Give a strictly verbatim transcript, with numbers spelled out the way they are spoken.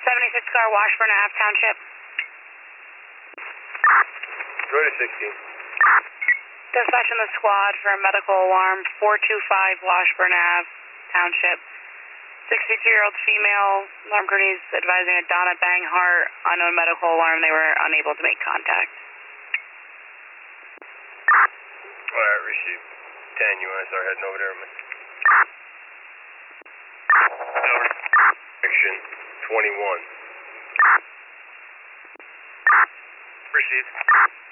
seventy-six car, Washburn Ave Township. Go to sixteen. Dispatching the squad for a medical alarm, four two five Washburn Ave Township. sixty-two-year-old female, alarm companies advising a Donna Banghart, unknown medical alarm. They were unable to make contact. Alright, received. ten, you want to start heading over there, man? Over. Section twenty-one. Received.